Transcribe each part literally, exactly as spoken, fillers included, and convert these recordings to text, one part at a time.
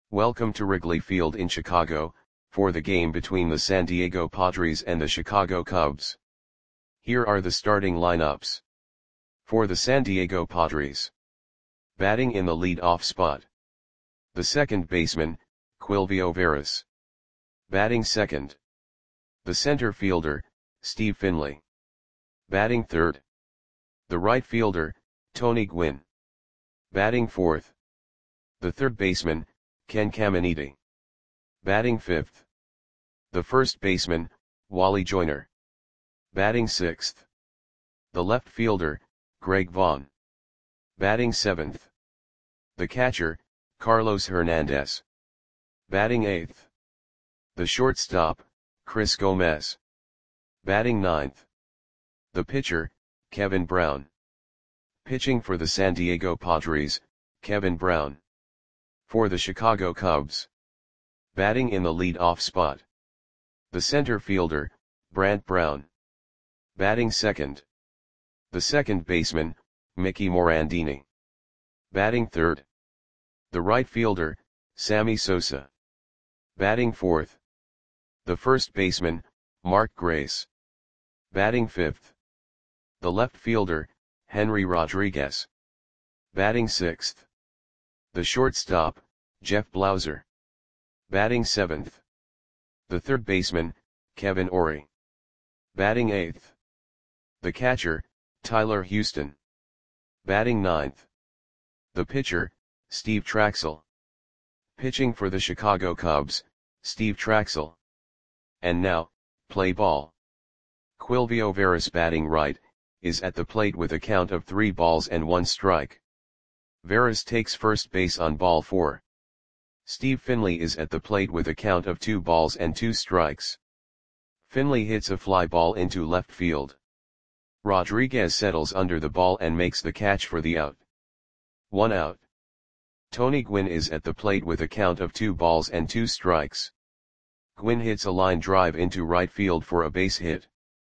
Welcome to Wrigley Field in Chicago, for the game between the San Diego Padres and the Chicago Cubs. Here are the starting lineups. For the San Diego Padres. Batting in the lead-off spot. The second baseman, Quilvio Veras. Batting second. The center fielder, Steve Finley. Batting third. The right fielder, Tony Gwynn. Batting fourth. The third baseman, Ken Caminiti. Batting fifth. The first baseman, Wally Joyner. Batting sixth. The left fielder, Greg Vaughn. Batting seventh. The catcher, Carlos Hernandez. Batting eighth. The shortstop, Chris Gomez. Batting ninth. The pitcher, Kevin Brown. Pitching for the San Diego Padres, Kevin Brown. For the Chicago Cubs. Batting in the lead-off spot. The center fielder, Brant Brown. Batting second. The second baseman, Mickey Morandini. Batting third. The right fielder, Sammy Sosa. Batting fourth. The first baseman, Mark Grace. Batting fifth. The left fielder, Henry Rodriguez. Batting sixth. The shortstop, Jeff Blauser. Batting seventh. The third baseman, Kevin Orie. Batting eighth. The catcher, Tyler Houston. Batting ninth. The pitcher, Steve Traxel. Pitching for the Chicago Cubs, Steve Traxel. And now, play ball. Quilvio Veras batting right, is at the plate with a count of three balls and one strike. Veras takes first base on ball four. Steve Finley is at the plate with a count of two balls and two strikes. Finley hits a fly ball into left field. Rodriguez settles under the ball and makes the catch for the out. One out. Tony Gwynn is at the plate with a count of two balls and two strikes. Gwynn hits a line drive into right field for a base hit.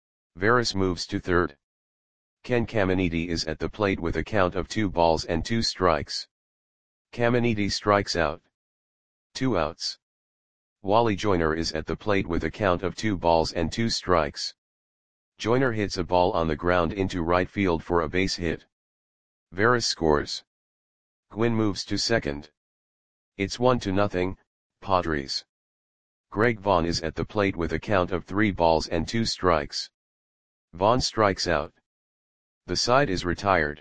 Veras moves to third. Ken Caminiti is at the plate with a count of two balls and two strikes. Caminiti strikes out. Two outs. Wally Joyner is at the plate with a count of two balls and two strikes. Joyner hits a ball on the ground into right field for a base hit. Veras scores. Gwynn moves to second. It's one to nothing, Padres. Greg Vaughn is at the plate with a count of three balls and two strikes. Vaughn strikes out. The side is retired.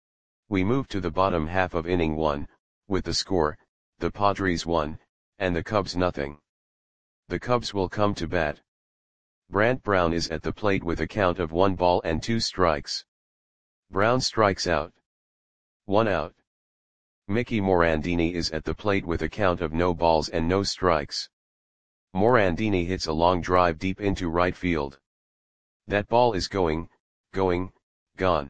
We move to the bottom half of inning one, with the score, the Padres one, and the Cubs nothing. The Cubs will come to bat. Brant Brown is at the plate with a count of one ball and two strikes. Brown strikes out. One out. Mickey Morandini is at the plate with a count of no balls and no strikes. Morandini hits a long drive deep into right field. That ball is going, going, gone.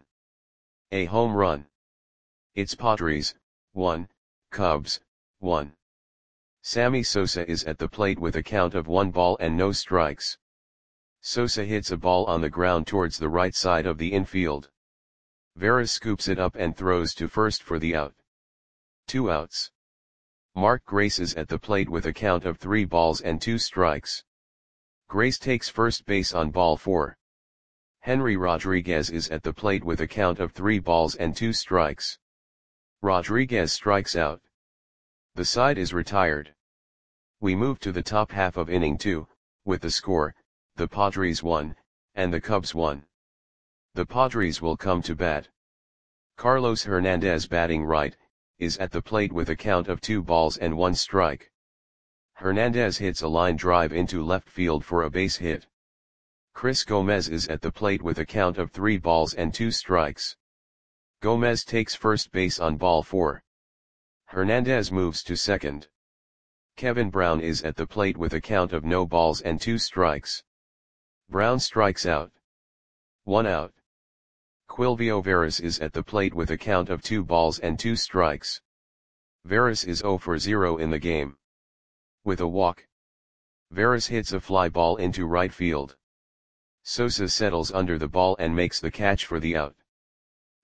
A home run. It's Padres, one, Cubs, one. Sammy Sosa is at the plate with a count of one ball and no strikes. Sosa hits a ball on the ground towards the right side of the infield. Veras scoops it up and throws to first for the out. Two outs. Mark Grace is at the plate with a count of three balls and two strikes. Grace takes first base on ball four. Henry Rodriguez is at the plate with a count of three balls and two strikes. Rodriguez strikes out. The side is retired. We move to the top half of inning two, with the score, the Padres one, and the Cubs one. The Padres will come to bat. Carlos Hernandez batting right, is at the plate with a count of two balls and one strike. Hernandez hits a line drive into left field for a base hit. Chris Gomez is at the plate with a count of three balls and two strikes. Gomez takes first base on ball four. Hernandez moves to second. Kevin Brown is at the plate with a count of no balls and two strikes. Brown strikes out. One out. Quilvio Veras is at the plate with a count of two balls and two strikes. Veras is zero for zero in the game. With a walk. Veras hits a fly ball into right field. Sosa settles under the ball and makes the catch for the out.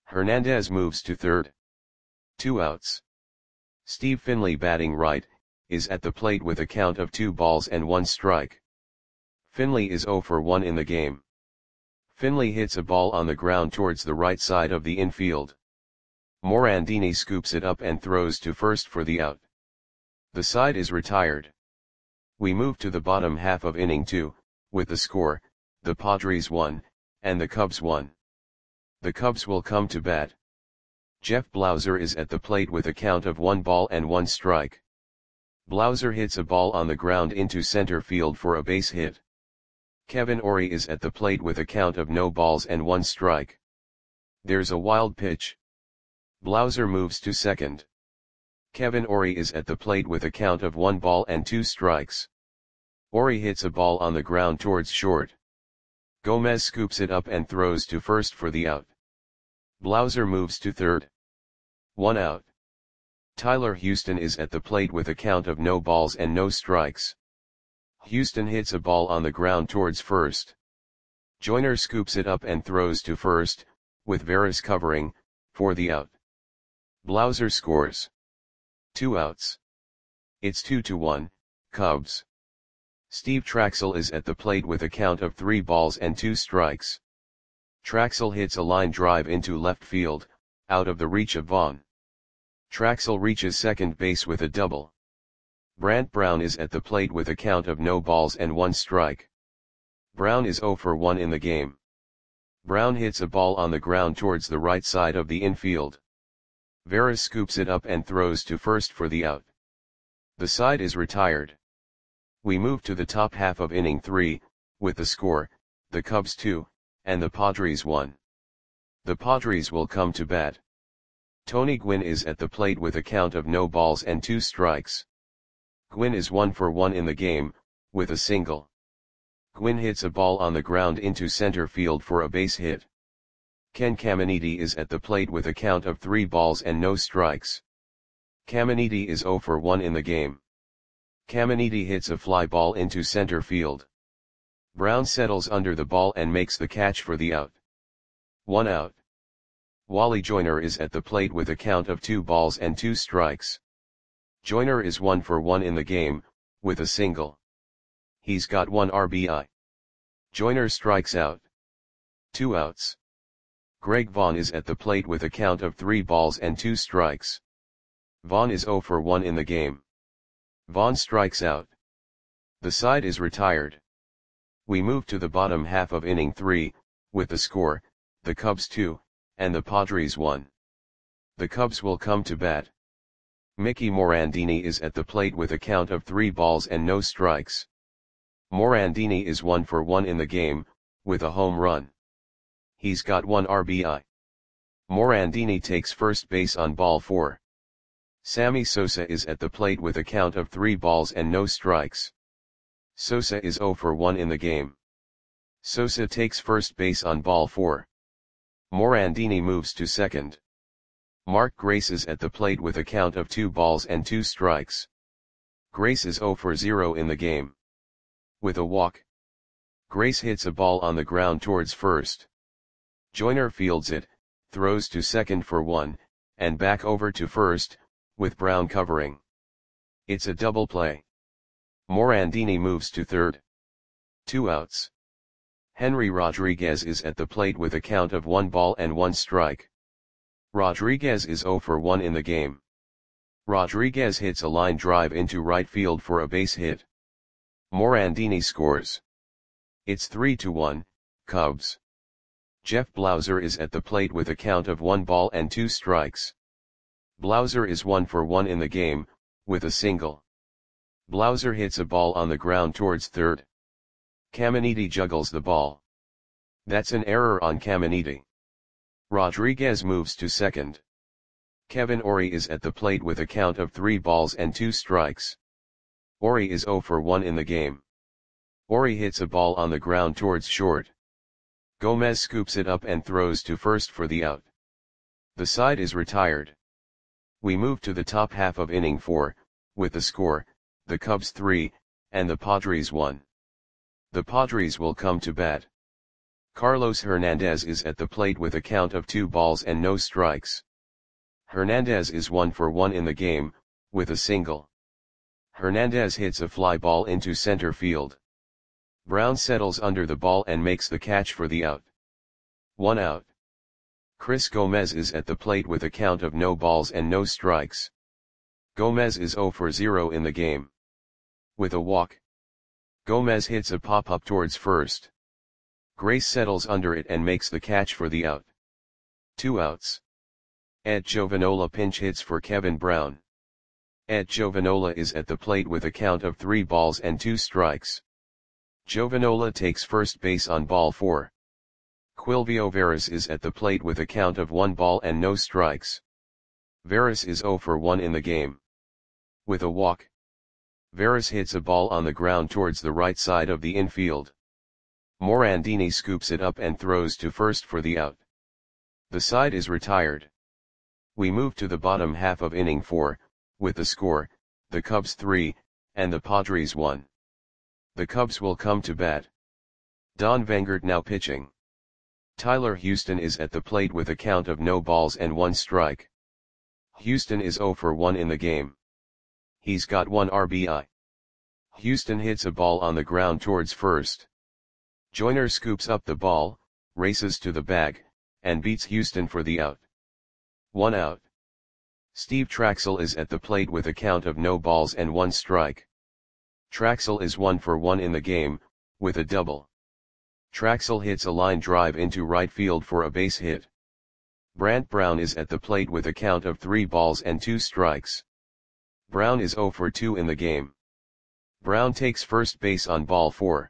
Hernandez moves to third. Two outs. Steve Finley batting right, is at the plate with a count of two balls and one strike. Finley is zero for one in the game. Finley hits a ball on the ground towards the right side of the infield. Morandini scoops it up and throws to first for the out. The side is retired. We move to the bottom half of inning two, with the score, the Padres won, and the Cubs won. The Cubs will come to bat. Jeff Blauser is at the plate with a count of one ball and one strike. Blauser hits a ball on the ground into center field for a base hit. Kevin Orie is at the plate with a count of no balls and one strike. There's a wild pitch. Blauser moves to second. Kevin Orie is at the plate with a count of one ball and two strikes. Orie hits a ball on the ground towards short. Gomez scoops it up and throws to first for the out. Blauser moves to third. One out. Tyler Houston is at the plate with a count of no balls and no strikes. Houston hits a ball on the ground towards first. Joyner scoops it up and throws to first, with Veras covering, for the out. Blauser scores. Two outs. It's two to one, Cubs. Steve Traxel is at the plate with a count of three balls and two strikes. Traxel hits a line drive into left field, out of the reach of Vaughn. Traxel reaches second base with a double. Brant Brown is at the plate with a count of no balls and one strike. Brown is zero for one in the game. Brown hits a ball on the ground towards the right side of the infield. Veras scoops it up and throws to first for the out. The side is retired. We move to the top half of inning three, with the score, the Cubs two, and the Padres one. The Padres will come to bat. Tony Gwynn is at the plate with a count of no balls and two strikes. Gwynn is one for one in the game, with a single. Gwynn hits a ball on the ground into center field for a base hit. Ken Caminiti is at the plate with a count of three balls and no strikes. Caminiti is zero for one in the game. Caminiti hits a fly ball into center field. Brown settles under the ball and makes the catch for the out. One out. Wally Joyner is at the plate with a count of two balls and two strikes. Joyner is one for one in the game, with a single. He's got one R B I. Joyner strikes out. Two outs. Greg Vaughn is at the plate with a count of three balls and two strikes. Vaughn is zero for one in the game. Vaughn strikes out. The side is retired. We move to the bottom half of inning three, with the score, the Cubs two, and the Padres one. The Cubs will come to bat. Mickey Morandini is at the plate with a count of three balls and no strikes. Morandini is one for one in the game, with a home run. He's got one R B I. Morandini takes first base on ball four. Sammy Sosa is at the plate with a count of three balls and no strikes. Sosa is zero for one in the game. Sosa takes first base on ball four. Morandini moves to second. Mark Grace is at the plate with a count of two balls and two strikes. Grace is zero for zero in the game. With a walk. Grace hits a ball on the ground towards first. Joyner fields it, throws to second for one, and back over to first, with Brown covering. It's a double play. Morandini moves to third. Two outs. Henry Rodriguez is at the plate with a count of one ball and one strike. Rodriguez is zero for one in the game. Rodriguez hits a line drive into right field for a base hit. Morandini scores. It's three to one, Cubs. Jeff Blauser is at the plate with a count of one ball and two strikes. Blauser is one for one in the game, with a single. Blauser hits a ball on the ground towards third. Caminiti juggles the ball. That's an error on Caminiti. Rodriguez moves to second. Kevin Orie is at the plate with a count of three balls and two strikes. Orie is zero for one in the game. Orie hits a ball on the ground towards short. Gomez scoops it up and throws to first for the out. The side is retired. We move to the top half of inning four, with the score, the Cubs three, and the Padres one. The Padres will come to bat. Carlos Hernandez is at the plate with a count of two balls and no strikes. Hernandez is one for one in the game, with a single. Hernandez hits a fly ball into center field. Brown settles under the ball and makes the catch for the out. One out. Chris Gomez is at the plate with a count of no balls and no strikes. Gomez is zero for zero in the game. With a walk, Gomez hits a pop-up towards first. Grace settles under it and makes the catch for the out. Two outs. Ed Giovanola pinch hits for Kevin Brown. Ed Giovanola is at the plate with a count of three balls and two strikes. Giovanola takes first base on ball four. Quilvio Veras is at the plate with a count of one ball and no strikes. Veras is zero for one in the game. With a walk, Veras hits a ball on the ground towards the right side of the infield. Morandini scoops it up and throws to first for the out. The side is retired. We move to the bottom half of inning four, with the score, the Cubs three, and the Padres one. The Cubs will come to bat. Don Vengert now pitching. Tyler Houston is at the plate with a count of no balls and one strike. Houston is zero for one in the game. He's got one R B I. Houston hits a ball on the ground towards first. Joyner scoops up the ball, races to the bag, and beats Houston for the out. One out. Steve Traxel is at the plate with a count of no balls and one strike. Traxel is one for one in the game, with a double. Traxel hits a line drive into right field for a base hit. Brant Brown is at the plate with a count of three balls and two strikes. Brown is zero for two in the game. Brown takes first base on ball four.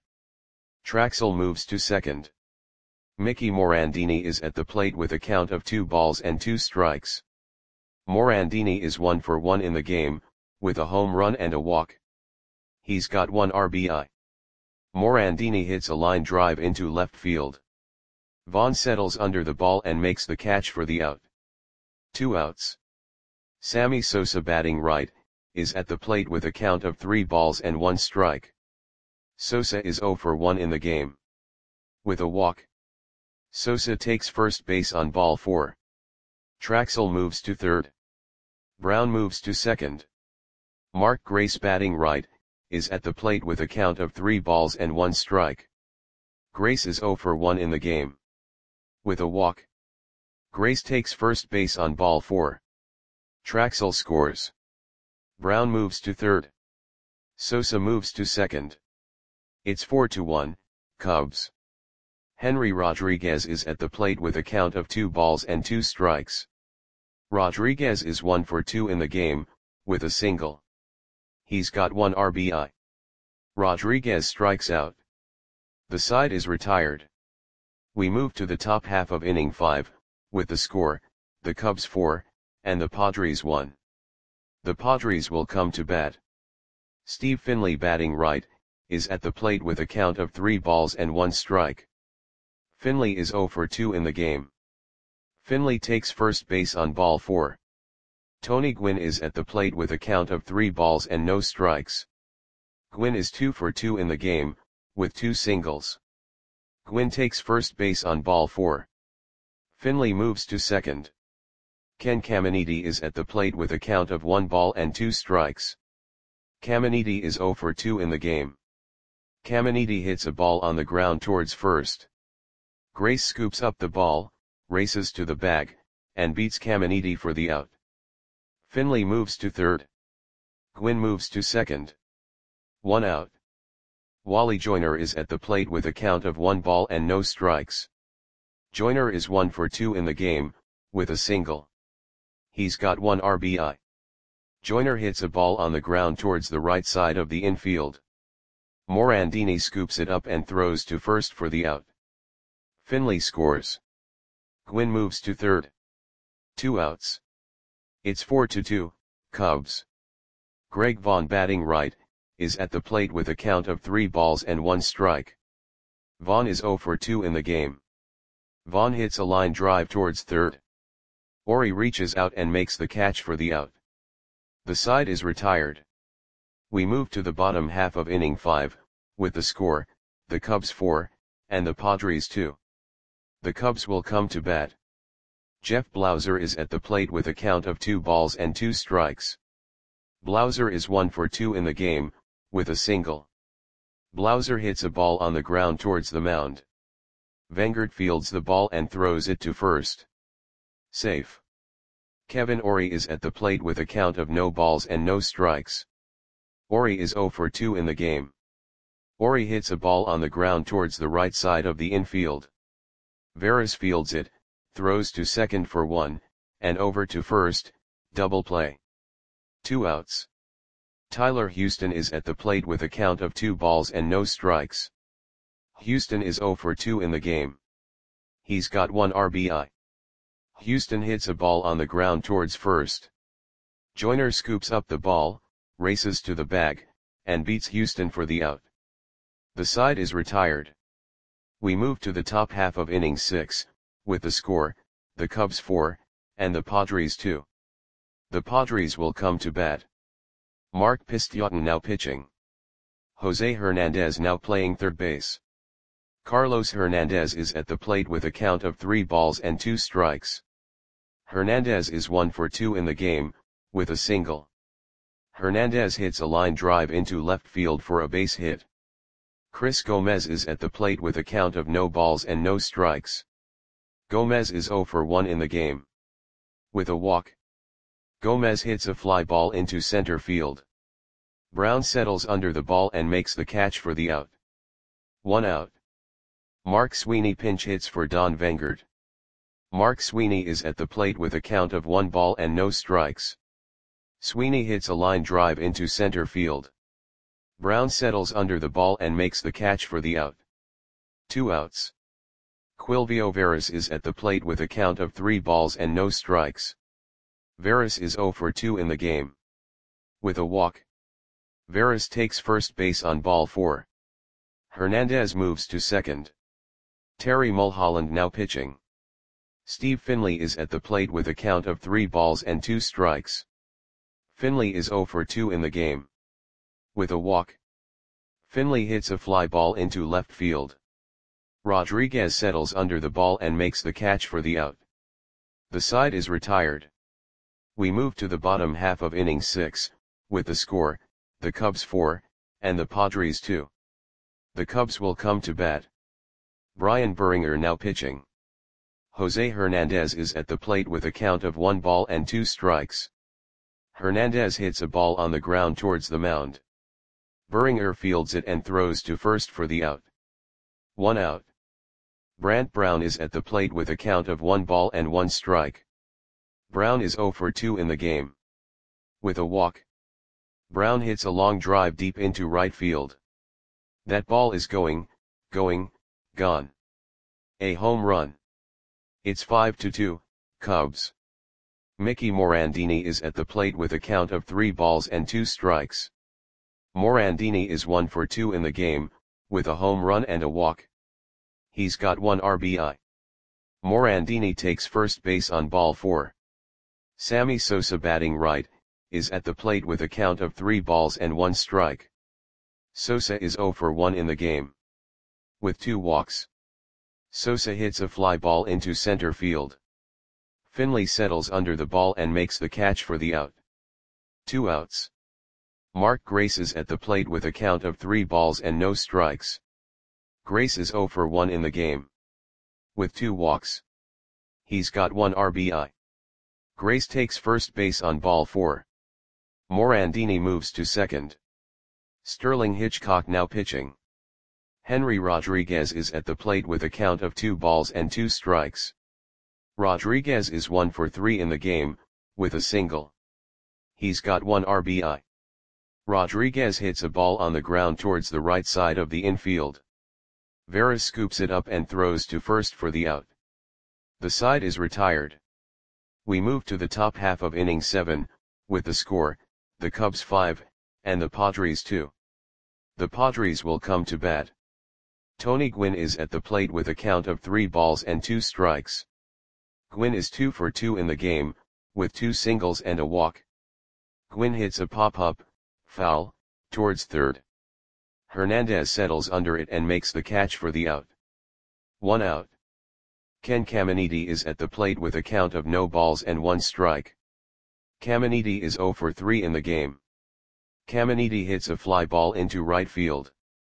Traxel moves to second. Mickey Morandini is at the plate with a count of two balls and two strikes. Morandini is one for one in the game, with a home run and a walk. He's got one R B I. Morandini hits a line drive into left field. Vaughn settles under the ball and makes the catch for the out. Two outs. Sammy Sosa batting right, is at the plate with a count of three balls and one strike. Sosa is zero for one in the game. With a walk, Sosa takes first base on ball four. Traxel moves to third. Brown moves to second. Mark Grace batting right, is at the plate with a count of three balls and one strike. Grace is zero for one in the game. With a walk, Grace takes first base on ball four. Traxel scores. Brown moves to third. Sosa moves to second. It's four to one, Cubs. Henry Rodriguez is at the plate with a count of two balls and two strikes. Rodriguez is one for two in the game, with a single. He's got one R B I. Rodriguez strikes out. The side is retired. We move to the top half of inning five, with the score, the Cubs four, and the Padres one. The Padres will come to bat. Steve Finley batting right, is at the plate with a count of three balls and one strike. Finley is zero for two in the game. Finley takes first base on ball four. Tony Gwynn is at the plate with a count of three balls and no strikes. Gwynn is two for two in the game, with two singles. Gwynn takes first base on ball four. Finley moves to second. Ken Caminiti is at the plate with a count of one ball and two strikes. Caminiti is zero for two in the game. Caminiti hits a ball on the ground towards first. Grace scoops up the ball, races to the bag, and beats Caminiti for the out. Finley moves to third. Gwynn moves to second. One out. Wally Joyner is at the plate with a count of one ball and no strikes. Joyner is one for two in the game, with a single. He's got one R B I. Joyner hits a ball on the ground towards the right side of the infield. Morandini scoops it up and throws to first for the out. Finley scores. Gwynn moves to third. Two outs. It's four to two, Cubs. Greg Vaughn batting right, is at the plate with a count of three balls and one strike. Vaughn is zero for two in the game. Vaughn hits a line drive towards third. Ori reaches out and makes the catch for the out. The side is retired. We move to the bottom half of inning five, with the score, the Cubs four, and the Padres two. The Cubs will come to bat. Jeff Blauser is at the plate with a count of two balls and two strikes. Blauser is one for two in the game, with a single. Blauser hits a ball on the ground towards the mound. Vengert fields the ball and throws it to first. Safe. Kevin Orie is at the plate with a count of no balls and no strikes. Orie is zero for two in the game. Orie hits a ball on the ground towards the right side of the infield. Veras fields it, throws to second for one, and over to first, double play. Two outs. Tyler Houston is at the plate with a count of two balls and no strikes. Houston is zero for two in the game. He's got one R B I. Houston hits a ball on the ground towards first. Joyner scoops up the ball, races to the bag, and beats Houston for the out. The side is retired. We move to the top half of inning six, with the score, the Cubs four, and the Padres two. The Padres will come to bat. Mark Pisciotten now pitching. Jose Hernandez now playing third base. Carlos Hernandez is at the plate with a count of three balls and two strikes. Hernandez is one for two in the game, with a single. Hernandez hits a line drive into left field for a base hit. Chris Gomez is at the plate with a count of no balls and no strikes. Gomez is zero for one in the game. With a walk. Gomez hits a fly ball into center field. Brown settles under the ball and makes the catch for the out. One out. Mark Sweeney pinch hits for Don Vengert. Mark Sweeney is at the plate with a count of one ball and no strikes. Sweeney hits a line drive into center field. Brown settles under the ball and makes the catch for the out. Two outs. Quilvio Veras is at the plate with a count of three balls and no strikes. Veras is zero for two in the game. With a walk. Veras takes first base on ball four. Hernandez moves to second. Terry Mulholland now pitching. Steve Finley is at the plate with a count of three balls and two strikes. Finley is zero for two in the game. With a walk. Finley hits a fly ball into left field. Rodriguez settles under the ball and makes the catch for the out. The side is retired. We move to the bottom half of inning six, with the score, the Cubs four, and the Padres two. The Cubs will come to bat. Brian Buringer now pitching. Jose Hernandez is at the plate with a count of one ball and two strikes. Hernandez hits a ball on the ground towards the mound. Buringer fields it and throws to first for the out. One out. Brant Brown is at the plate with a count of one ball and one strike. Brown is zero for two in the game. With a walk. Brown hits a long drive deep into right field. That ball is going, going, gone. A home run. It's five to two, Cubs. Mickey Morandini is at the plate with a count of three balls and two strikes. Morandini is one for two in the game, with a home run and a walk. He's got one R B I. Morandini takes first base on ball four. Sammy Sosa batting right, is at the plate with a count of three balls and one strike. Sosa is zero for one in the game. With two walks. Sosa hits a fly ball into center field. Finley settles under the ball and makes the catch for the out. Two outs. Mark Grace is at the plate with a count of three balls and no strikes. Grace is zero for one in the game. With two walks. He's got one R B I. Grace takes first base on ball four. Morandini moves to second. Sterling Hitchcock now pitching. Henry Rodriguez is at the plate with a count of two balls and two strikes. Rodriguez is one for three in the game, with a single. He's got one R B I. Rodriguez hits a ball on the ground towards the right side of the infield. Veras scoops it up and throws to first for the out. The side is retired. We move to the top half of inning seven, with the score, the Cubs five, and the Padres two. The Padres will come to bat. Tony Gwynn is at the plate with a count of three balls and two strikes. Gwynn is two for two in the game, with two singles and a walk. Gwynn hits a pop-up, foul, towards third. Hernandez settles under it and makes the catch for the out. One out. Ken Caminiti is at the plate with a count of no balls and one strike. Caminiti is zero for three in the game. Caminiti hits a fly ball into right field.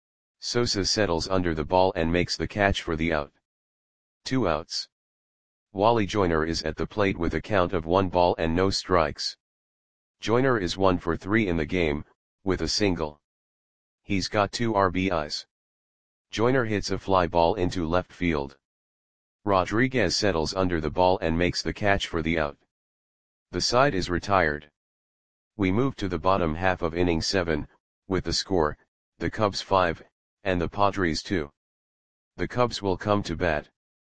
Sosa settles under the ball and makes the catch for the out. Two outs. Wally Joyner is at the plate with a count of one ball and no strikes. Joyner is one for three in the game, with a single. He's got two R B Is. Joyner hits a fly ball into left field. Rodriguez settles under the ball and makes the catch for the out. The side is retired. We move to the bottom half of inning seven, with the score, the Cubs five, and the Padres two. The Cubs will come to bat.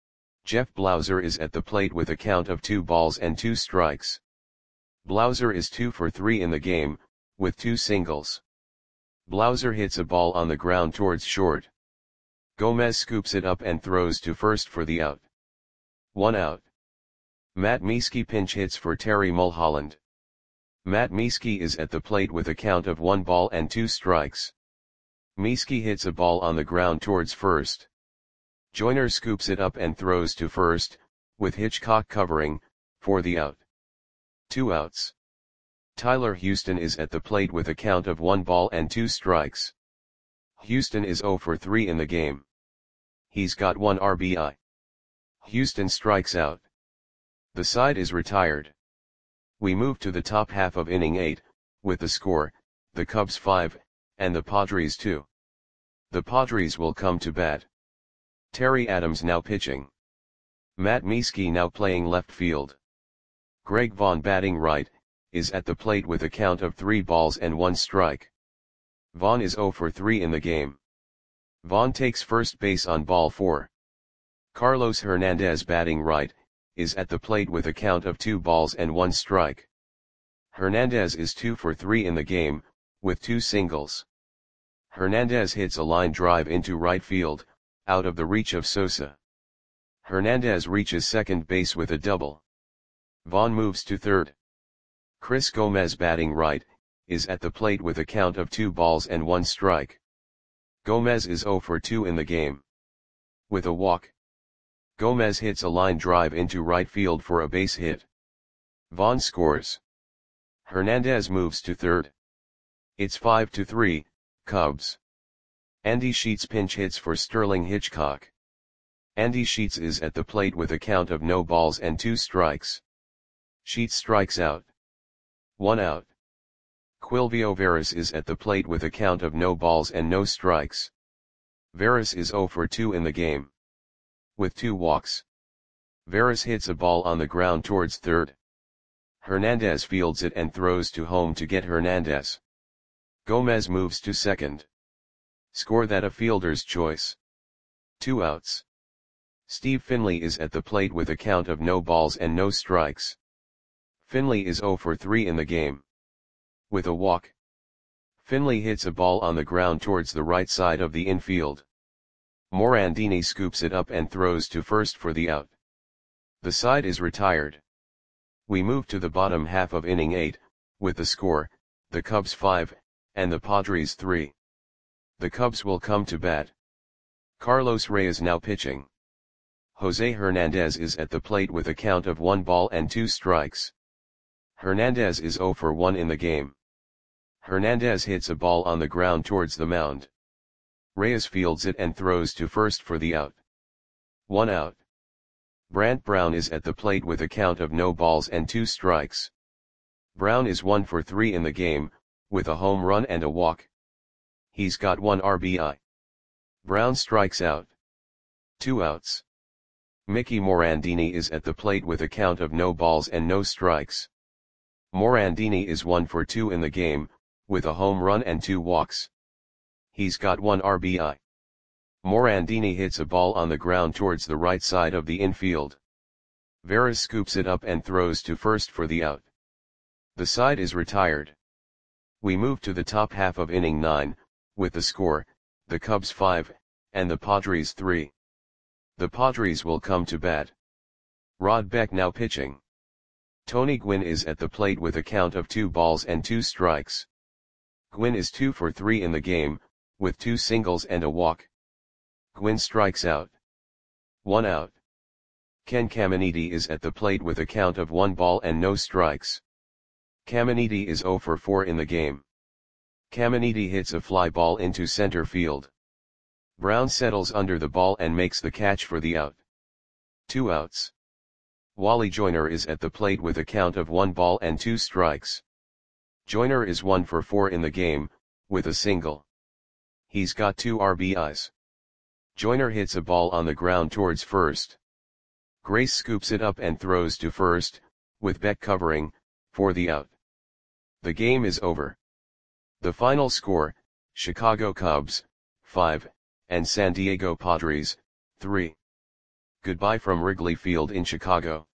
Jeff Blauser is at the plate with a count of two balls and two strikes. Blauser is two for three in the game, with two singles. Blauser hits a ball on the ground towards short. Gomez scoops it up and throws to first for the out. One out. Matt Mieske pinch hits for Terry Mulholland. Matt Mieske is at the plate with a count of one ball and two strikes. Mieske hits a ball on the ground towards first. Joyner scoops it up and throws to first, with Hitchcock covering, for the out. Two outs. Tyler Houston is at the plate with a count of one ball and two strikes. Houston is zero for three in the game. He's got one R B I. Houston strikes out. The side is retired. We move to the top half of inning eight, with the score, the Cubs five, and the Padres two. The Padres will come to bat. Terry Adams now pitching. Matt Mieske now playing left field. Greg Vaughn batting right, is at the plate with a count of three balls and one strike. Vaughn is zero for three in the game. Vaughn takes first base on ball four. Carlos Hernandez batting right, is at the plate with a count of two balls and one strike. Hernandez is two for three in the game, with two singles. Hernandez hits a line drive into right field, out of the reach of Sosa. Hernandez reaches second base with a double. Vaughn moves to third. Chris Gomez batting right, is at the plate with a count of two balls and one strike. Gomez is zero for two in the game. With a walk. Gomez hits a line drive into right field for a base hit. Vaughn scores. Hernandez moves to third. It's five to three, Cubs. Andy Sheets pinch hits for Sterling Hitchcock. Andy Sheets is at the plate with a count of no balls and two strikes. Sheets strikes out. One out. Quilvio Veras is at the plate with a count of no balls and no strikes. Veras is zero for two in the game. With two walks. Veras hits a ball on the ground towards third. Hernandez fields it and throws to home to get Hernandez. Gomez moves to second. Score that a fielder's choice. Two outs. Steve Finley is at the plate with a count of no balls and no strikes. Finley is zero for three in the game. With a walk. Finley hits a ball on the ground towards the right side of the infield. Morandini scoops it up and throws to first for the out. The side is retired. We move to the bottom half of inning eight, with the score, the Cubs five, and the Padres three. The Cubs will come to bat. Carlos Reyes now pitching. Jose Hernandez is at the plate with a count of one ball and two strikes. Hernandez is zero for one in the game. Hernandez hits a ball on the ground towards the mound. Reyes fields it and throws to first for the out. One out. Brant Brown is at the plate with a count of no balls and two strikes. Brown is one for three in the game, with a home run and a walk. He's got one R B I. Brown strikes out. Two outs. Mickey Morandini is at the plate with a count of no balls and no strikes. Morandini is one for two in the game, with a home run and two walks. He's got one R B I. Morandini hits a ball on the ground towards the right side of the infield. Veras scoops it up and throws to first for the out. The side is retired. We move to the top half of inning nine, with the score, the Cubs five, and the Padres three. The Padres will come to bat. Rod Beck now pitching. Tony Gwynn is at the plate with a count of two balls and two strikes. Gwynn is two for three in the game, with two singles and a walk. Gwynn strikes out. One out. Ken Caminiti is at the plate with a count of one ball and no strikes. Caminiti is zero for four in the game. Caminiti hits a fly ball into center field. Brown settles under the ball and makes the catch for the out. Two outs. Wally Joyner is at the plate with a count of one ball and two strikes. Joyner is one for four in the game, with a single. He's got two R B Is. Joyner hits a ball on the ground towards first. Grace scoops it up and throws to first, with Beck covering, for the out. The game is over. The final score, Chicago Cubs, five, and San Diego Padres, three. Goodbye from Wrigley Field in Chicago.